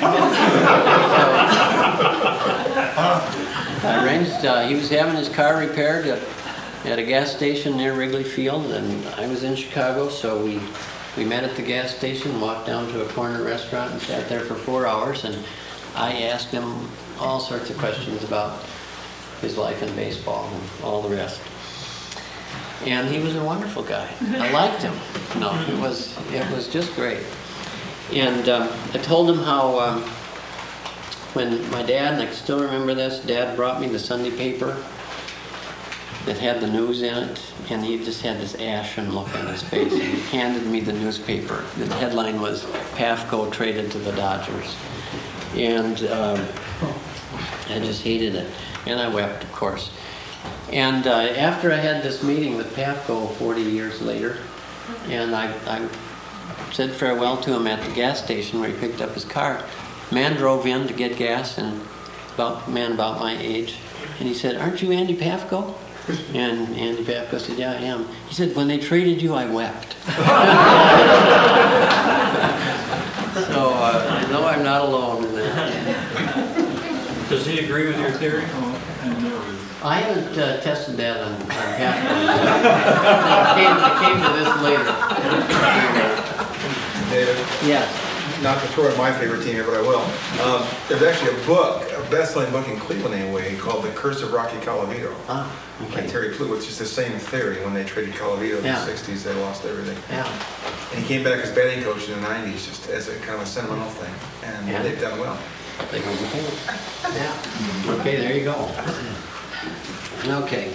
So, I arranged. Uh, he was having his car repaired at, at a gas station near Wrigley Field, and I was in Chicago, so we we met at the gas station, walked down to a corner restaurant, and sat there for four hours. And I asked him all sorts of questions about his life in baseball and all the rest. And he was a wonderful guy. I liked him. No, it was it was just great. And um, I told him how um, when my dad, and I can still remember this, Dad brought me the Sunday paper that had the news in it, and he just had this ashen look on his face, and he handed me the newspaper. The headline was, Pafko traded to the Dodgers. And um, I just hated it. And I wept, of course. And uh, after I had this meeting with Pafko forty years later, and I, I said farewell to him at the gas station where he picked up his car, man drove in to get gas, and about man about my age, and he said, "Aren't you Andy Pafko?" And Andy Pafko said, "Yeah, I am." He said, "When they traded you, I wept." So uh, I know I'm not alone in that. Does he agree with your theory? I haven't uh, tested that on, on Pafko. I came, I came to this later. David, Yes. not to throw in my favorite team here, but I will. Um, there's actually a book, a best-selling book in Cleveland anyway, called The Curse of Rocky Colavito. Ah, By okay. Terry Plouffe. It's just the same theory. When they traded Colavito in Yeah. the sixties, they lost everything. Yeah. And he came back as batting coach in the nineties, just as a kind of a sentimental thing. And Yeah. they've done well. They go, yeah. Okay, there you go. Okay.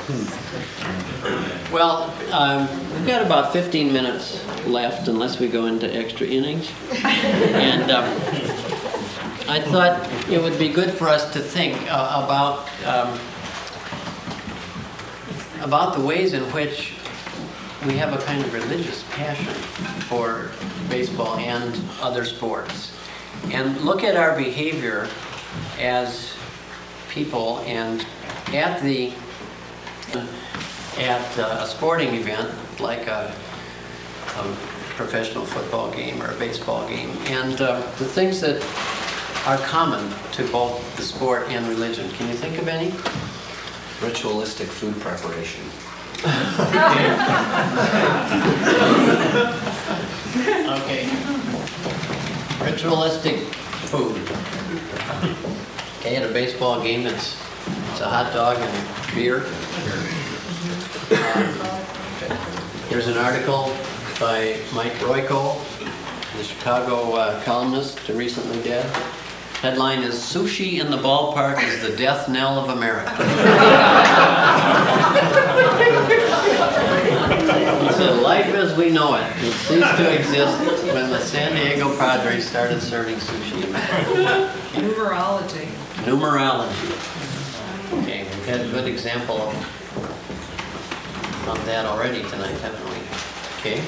Well, um, we've got about fifteen minutes left, unless we go into extra innings. And um, I thought it would be good for us to think uh, about um, about the ways in which we have a kind of religious passion for baseball and other sports, and look at our behavior as people, and at the at uh, a sporting event like a, a professional football game or a baseball game. And uh, the things that are common to both the sport and religion. Can you think of any? Ritualistic food preparation. Okay. Ritualistic food. Okay, at a baseball game, it's it's a hot dog and beer. Uh, There's an article by Mike Royko, the Chicago uh, columnist, recently dead. Headline is, "Sushi in the Ballpark is the Death Knell of America." He said, "Life as we know it, it ceased to exist when the San Diego Padres started serving sushi." Numerology. Numerology. Okay, we've had a good example of, of that already tonight, haven't we? Okay.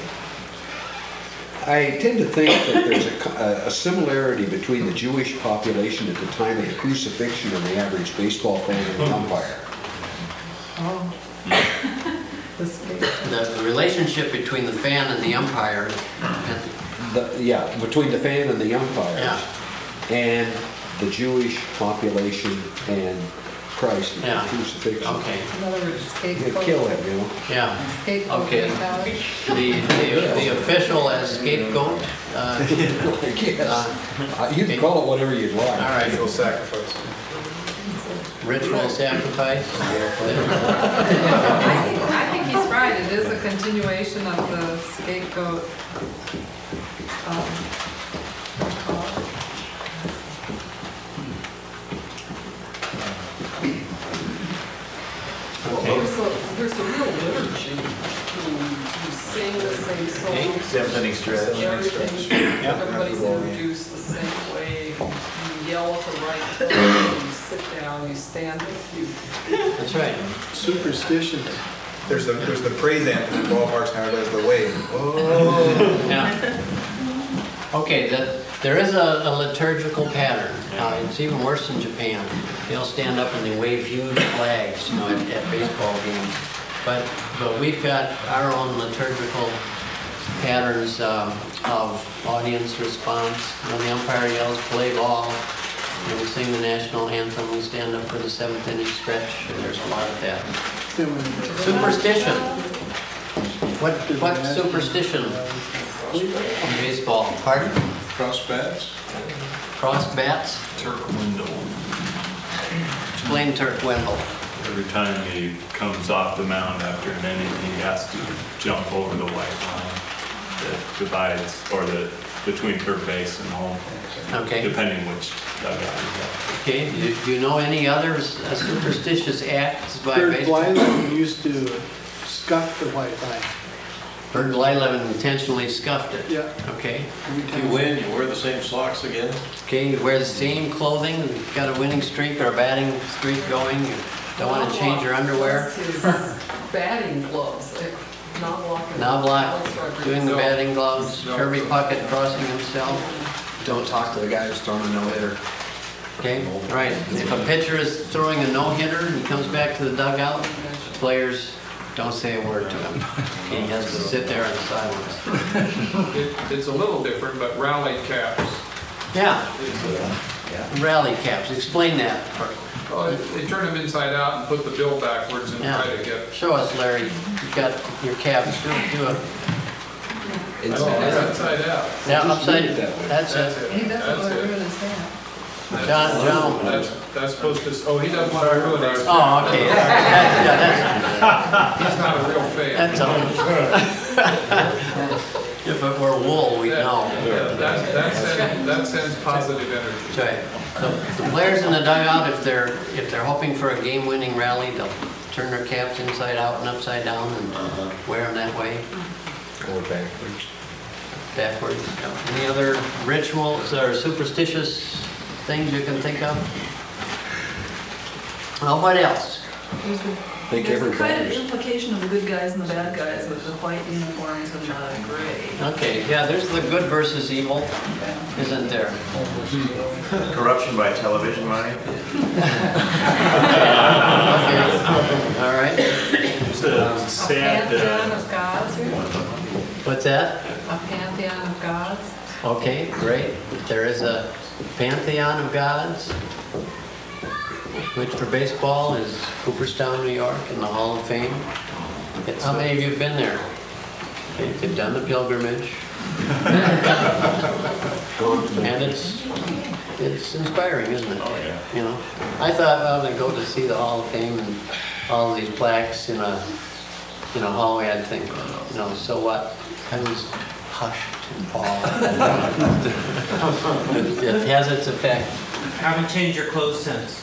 I tend to think that there's a, co- a similarity between the Jewish population at the time of the crucifixion and the average baseball fan and the umpire. Oh. The state. The, the relationship between the fan and the umpire. And, The, yeah, between the fan and the umpire. yeah, And the Jewish population and Christ at Yeah. the crucifixion. okay, In other words, They scapegoat. kill him, you know. yeah. Scapegoat Okay. mentality. The, the, the official as scapegoat. Uh, Yes. Uh, you can call it whatever you'd like. all right. Ritual sacrifice. Ritual sacrifice. I think, I think he's right. It is a continuation of the scapegoat. um, uh, There's a, there's a real liturgy. You, you sing the same song. Symphony stretch. Everything, everybody's introduced the same way. You yell at the right time, you sit down, you stand with you. That's right. Superstitions. There's the, there's the praise anthem in ballparks now, does the wave. Oh. Yeah. Okay, the, there is a, a liturgical pattern. Uh, it's even worse in Japan. They'll stand up and they wave huge flags, you know, at, at baseball games. But but we've got our own liturgical patterns um, of audience response. When the umpire yells "play ball," and we sing the national anthem. We stand up for the seventh inning stretch. And there's a lot of that. Superstition. What what superstition in baseball? Pardon? Cross bats, Cross bats? Turk window. Explain Turk Wendell. Every time he comes off the mound after an inning, he has to jump over the white line that divides, or the, between third base and home, Okay. depending which dugout he's at. Okay. Do, do you know any other uh, superstitious acts by Bert baseball? Blyleven used to scuff the white line. Bert Blyleven intentionally scuffed it. Yeah. Okay. If you win, you wear the same socks again? Okay. You wear the same clothing. You've got a winning streak or a batting streak going. You don't want to change your underwear. That's his batting gloves. eh, Knobloch. and Knobloch Alex Rodriguez. doing the batting gloves. Kirby Puckett crossing himself. Don't talk to the guy who's throwing a no-hitter. Okay, right. If a pitcher is throwing a no-hitter and he comes back to the dugout, players don't say a word to him. He has to sit there in silence. It, it's a little different, but rally caps. Yeah, is, uh, rally caps. Explain that. first. oh, they they turn them inside out and put the bill backwards and Yeah. try to get. Show us, Larry. You've got your caps. Do, do it. Oh, it's inside out. Yeah, upside. That's That's it. it. He doesn't That's want to it. ruin his hat. John, John. That's, that's supposed to, oh, he doesn't want to ruin it. Oh, okay. That's, yeah, He's not a real fan. that's, that's all. If it were wool, we'd know. Yeah, that, that sends, that sends positive energy. That's right. The, the players in the dugout, if they're if they're hoping for a game-winning rally, they'll turn their caps inside out and upside down and wear them that way, Or backwards. backwards. Any other rituals or superstitious things you can think of? Well, what else? There's the- Think there's the kind of everybody's. implication of the good guys and the bad guys with the white uniforms and the gray. Okay, yeah, there's the good versus evil, isn't there? Corruption by television money. Okay, all right. sad, pantheon uh, of gods? What's that? A pantheon of gods? Okay, great. There is a pantheon of gods, which for baseball is Cooperstown, New York, in the Hall of Fame. How many of you have been there? You've done the pilgrimage. And it's it's inspiring, isn't it? Oh, yeah. You know, I thought, well, to go to see the Hall of Fame and all these plaques in a you know hallway, I'd think, you know, so what? I was hushed and awed. it, it has its effect. Haven't changed your clothes since.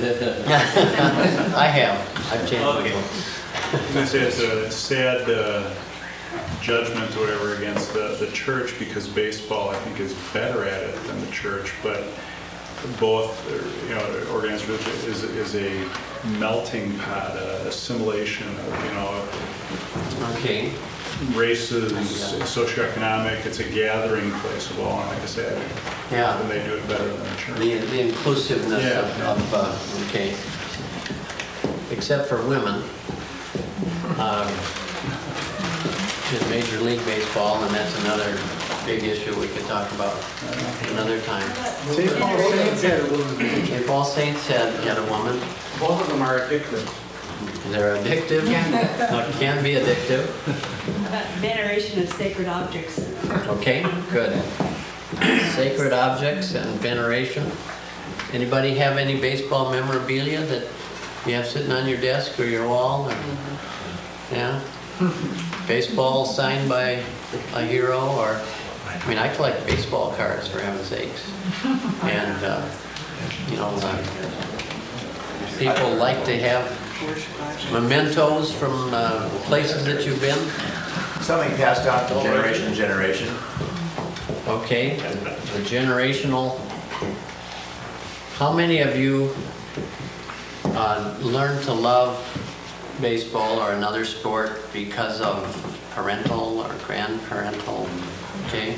I have. I've changed my Okay. clothes. I was gonna say it's a sad uh, judgment or whatever against the, the church, because baseball, I think, is better at it than the church, but both, uh, you know, organized religion is, is a melting pot, a assimilation of, you know, Okay. races, socioeconomic, it's a gathering place of all, and like I said, Yeah. and they do it better than the church. The, the inclusiveness Yeah. of, of uh, okay, except for women, um, in Major League Baseball, and that's another big issue we could talk about another time. Saint Paul Saints had a woman. Saint Paul Saints had, had a woman. Both of them are addictive. They're addictive. No, it can be addictive. About veneration of sacred objects. Okay, good. Sacred objects and veneration. Anybody have any baseball memorabilia that you have sitting on your desk or your wall? Or, yeah? Baseball signed by a hero, or, I mean, I collect baseball cards, for heaven's sakes. And, uh, you know, uh, people like to have mementos from uh, places that you've been. Something passed down from generation to generation. Okay, the generational. How many of you uh, learned to love baseball or another sport because of parental or grandparental? Okay,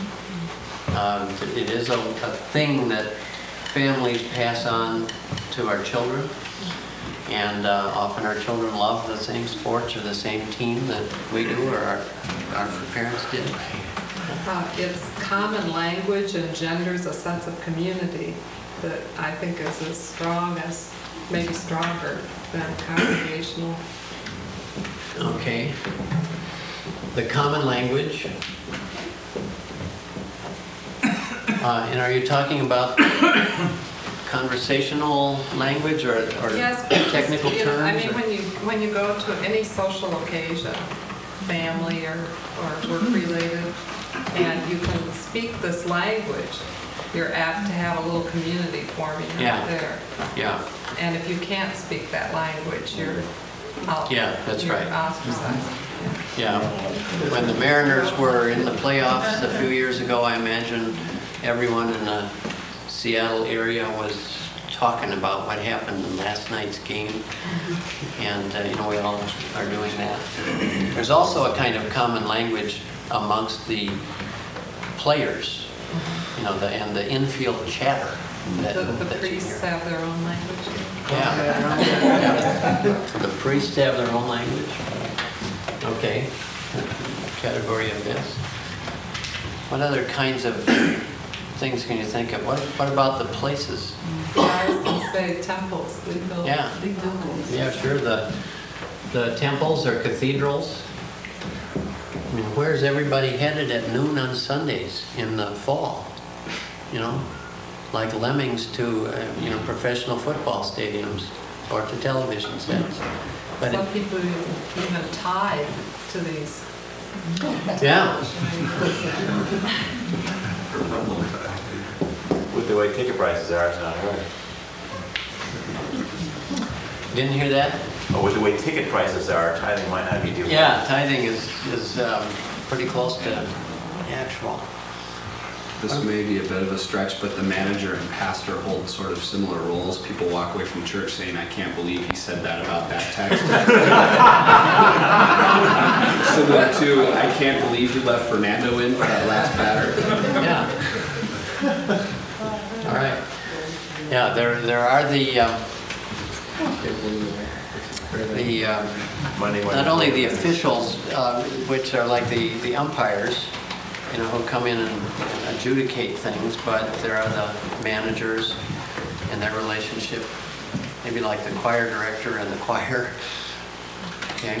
um, it is a, a thing that families pass on to our children, and uh, often our children love the same sports or the same team that we do or our, our parents did. Uh, It's common language and genders a sense of community that I think is as strong as, maybe stronger than congregational. Okay. The common language. Uh, and are you talking about conversational language or, or Yes, technical you know, terms? I mean, or- when you, when you go to any social occasion, family or, or work-related, and you can speak this language, you're apt to have a little community forming Yeah. out there. Yeah, And if you can't speak that language, you're out. Yeah, that's you're right. ostracized. yeah. When the Mariners were in the playoffs a few years ago, I imagine everyone in the Seattle area was talking about what happened in last night's game. And, uh, you know, we all are doing that. There's also a kind of common language amongst the players, you know, the, and the infield chatter. That, The, the that you priests hear. have their own language. Yeah. Yeah. The priests have their own language. Okay. Category of this. What other kinds of things can you think of? What, what about the places? I was going to say temples. We build Yeah. big temples. Yeah, sure. The the temples or cathedrals. I mean, where's everybody headed at noon on Sundays in the fall? You know, like lemmings to uh, you know professional football stadiums or to television sets. But Some it, people even tie to these. yeah, With the way ticket prices are, it's not right. didn't hear that. Oh, with the way ticket prices are, tithing might not be due. Yeah, tithing is is um, pretty close to actual. This may be a bit of a stretch, but the manager and pastor hold sort of similar roles. People walk away from church saying, I can't believe he said that about that text. Similar to, I can't believe he left Fernando in for that last batter. Yeah. All right. Yeah, there there are the. Um, the, um, Monday, not only the officials, uh, which are like the, the umpires, you know, who come in and and adjudicate things, but there are the managers and their relationship, maybe like the choir director and the choir. Okay.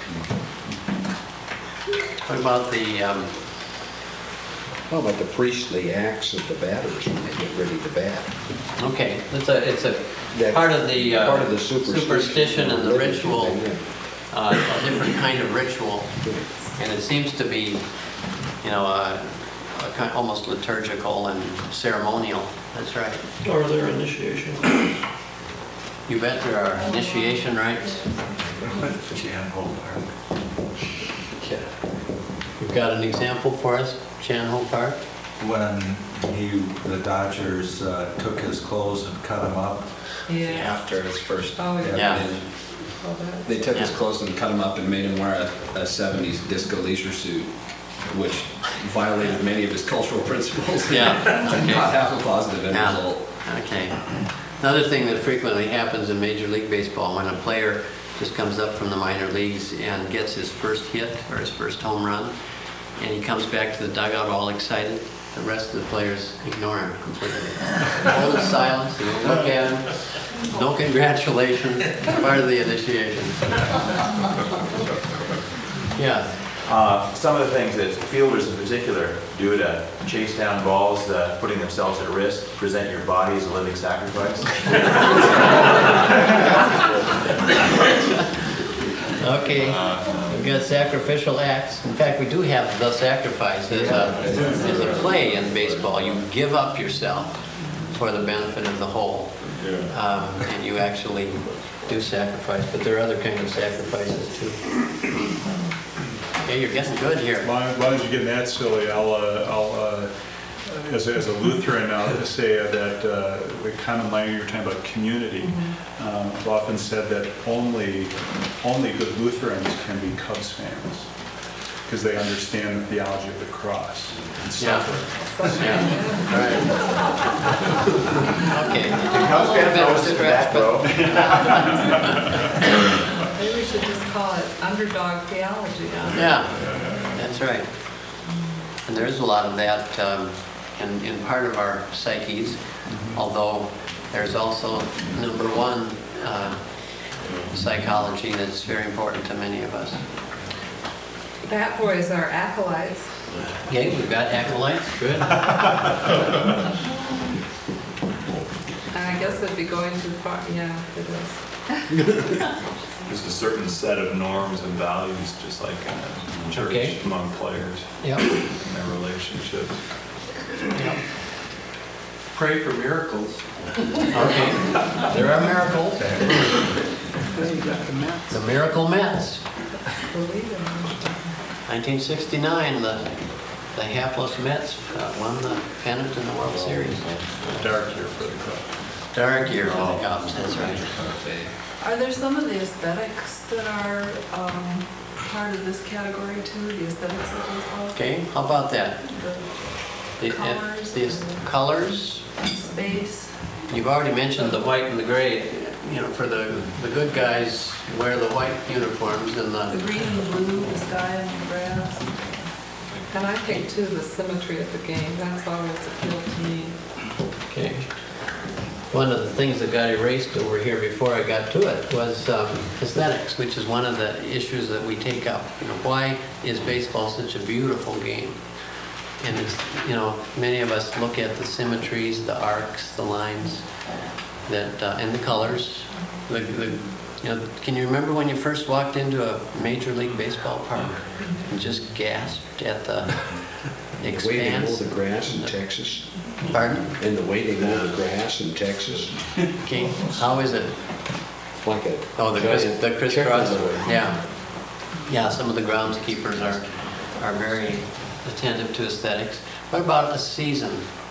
What about the, um, How about the priestly acts of the batters when they get ready to bat? okay, it's a, it's a That- part of the uh, part of the superstition superstition and the religion ritual, thing, yeah. uh, a different kind of ritual. And it seems to be, you know, a, a kind, almost liturgical and ceremonial. That's right. Are there initiation? You bet there are initiation rites. Jan Hobart. You've got an example for us, Jan Hobart? When he, the Dodgers uh, took his clothes and cut them up. Yeah. After his first. Oh, yeah. Yeah. And Oh, that- They took his Yeah. clothes and cut him up and made him wear a, a seventies disco leisure suit, which violated many of his cultural principles. Yeah, Did okay. not have a positive end Yeah. result. Okay. Another thing that frequently happens in Major League Baseball, when a player just comes up from the minor leagues and gets his first hit or his first home run, and he comes back to the dugout all excited, the rest of the players ignore him completely. Hold in silence, they don't look at him, no congratulations, it's part of the initiation. Yeah. Uh, some of the things that fielders in particular do to chase down balls, uh, putting themselves at risk, present your body as a living sacrifice. Okay, we've got sacrificial acts. In fact, we do have the sacrifice as a, as a play in baseball. You give up yourself for the benefit of the whole. Um, and you actually do sacrifice, but there are other kinds of sacrifices too. Okay, you're getting good here. As long as long as you're getting that silly, I'll, uh, I'll uh, as, a, as a Lutheran, I'll say that uh, the common language you're talking about community. Um, I've often said that only only good Lutherans can be Cubs fans because they understand the theology of the cross and Yeah. suffering. Yeah, right. Okay. Cubs fans A little always bit sit of a in the back stretch, row. Maybe we should just call it underdog theology. huh? Yeah, that's right. And there is a lot of that um, in, in part of our psyches, although there's also number one uh, psychology that's very important to many of us. Bat boys are acolytes. Okay, we've got acolytes, good. And I guess it'd be going too far. Yeah, it is. There's a certain set of norms and values, just like in a church Okay. among players Yep. and their relationships. Yep. Pray for miracles. Okay, there are miracles. Then you got the Mets. The Miracle Mets. Believe it. nineteen sixty-nine, the, the hapless Mets uh, won the pennant in the World Series. Dark year for the Cubs. Dark year for the Cubs, that's right. Are there some of the aesthetics that are um, part of this category too, the aesthetics of baseball? Okay, how about that? The The, uh, colors the and colors, space? you've already mentioned the white and the gray. You know, for the, the good guys wear the white uniforms and The the, green and blue, the sky and the grass? And I think too, the symmetry of the game, that's always appealed to me. okay. One of the things that got erased over here before I got to it was um, aesthetics, which is one of the issues that we take up. You know, why is baseball such a beautiful game? And it's, you know, many of us look at the symmetries, the arcs, the lines, that uh, and the colors. The, the, you know, can you remember when you first walked into a Major League Baseball park and just gasped at the The way they mow expanse? the grass in Texas, Pardon? and the way they mow the grass in Texas, Okay, how is it? like a. Oh, the criss, the crisscross, checkerboard. yeah. Yeah, some of the groundskeepers are, are very attentive to aesthetics. What about a season?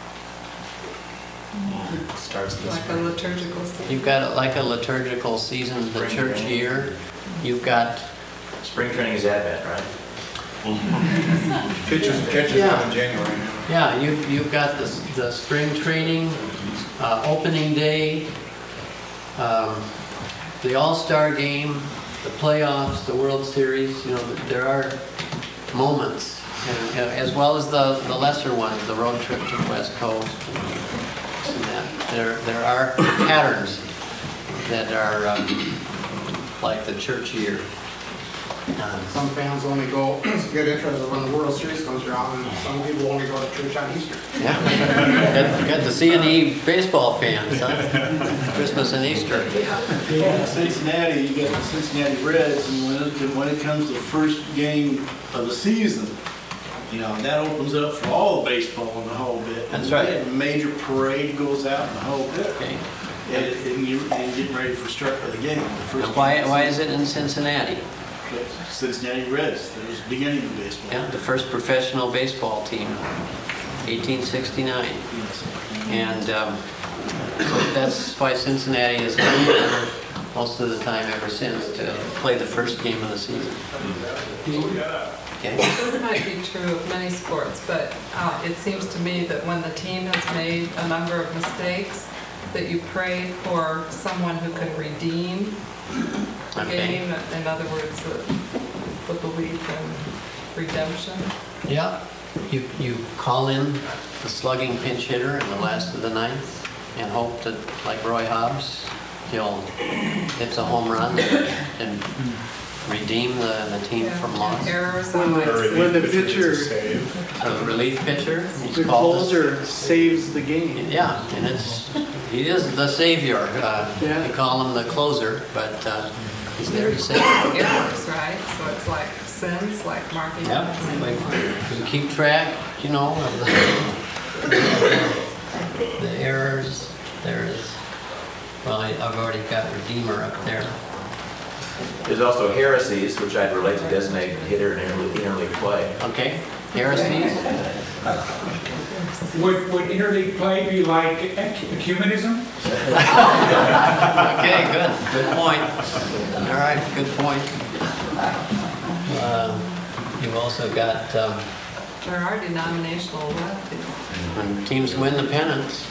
Starts this Like a liturgical season. You've got like a liturgical season, the church year. You've got, Spring training is Advent, right? Pitchers, catchers Yeah. come in January. yeah, you've, you've got the, the spring training, uh, opening day. Um, the All-Star Game, the playoffs, the World Series, you know, there are moments, and, you know, as well as the, the lesser ones, the road trip to the West Coast. And that. There, there are patterns that are um, like the church year. Um, Some fans only go, it's good interest when the World Series comes around, and some people only go to church on Easter. Yeah, good, good to see any baseball fans, huh? Christmas and Easter. In Cincinnati, you got the Cincinnati Reds, and when it, when it comes to the first game of the season, you know, that opens up for all the baseball and the whole bit. That's right. A major parade goes out and the whole bit. Okay. And, and you're and getting ready for start of the game. The first And why, game of the why is it in Cincinnati? Cincinnati Reds, that was the beginning of baseball. Yeah, the first professional baseball team, eighteen sixty-nine. And um, so that's why Cincinnati has come there most of the time ever since to play the first game of the season. Okay. This might be true of many sports, but uh, it seems to me that when the team has made a number of mistakes, that you pray for someone who can redeem the Okay. game. In other words, the, the belief in redemption. Yeah, you, you call in the slugging pinch hitter in the last of the ninth and hope that, like Roy Hobbs, he'll hit a home run and redeem the, the team Yeah. from loss. Errors When on the, my when the pitcher, A relief pitcher, he's the called the- closer saves the game. Yeah, and it's, he is the savior. Uh, Yeah. You call him the closer, but uh, he's there to save. errors, right? So it's like sins, like marking. Yep, like, you keep track, you know, of the, the errors. There is, well, I- I've already got Redeemer up there. There's also heresies, which I'd relate to designate hitter in interleague interleague play. Okay, heresies? Would, would interleague play be like ec- ecumenism? Okay, good, good point. All right, good point. Uh, You've also got, um, There are denominational lefties. when teams win the pennants.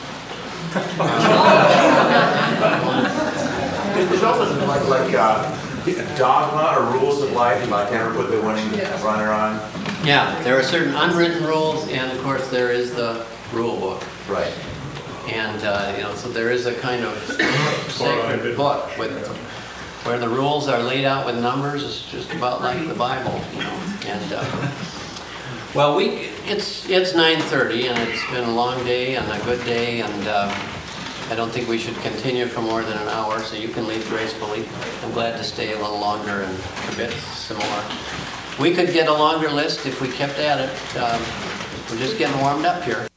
There's also like, like uh, dogma or rules of life you might never put the winning runner on. Yeah, there are certain unwritten rules, and of course there is the rule book. Right. And, uh, you know, so there is a kind of sacred book with, where the rules are laid out with numbers. It's just about like the Bible, you know. And, uh, well, we, it's, it's nine thirty, and it's been a long day and a good day, and uh, I don't think we should continue for more than an hour, so you can leave gracefully. I'm glad to stay a little longer and commit some more. We could get a longer list if we kept at it. Um, we're just getting warmed up here.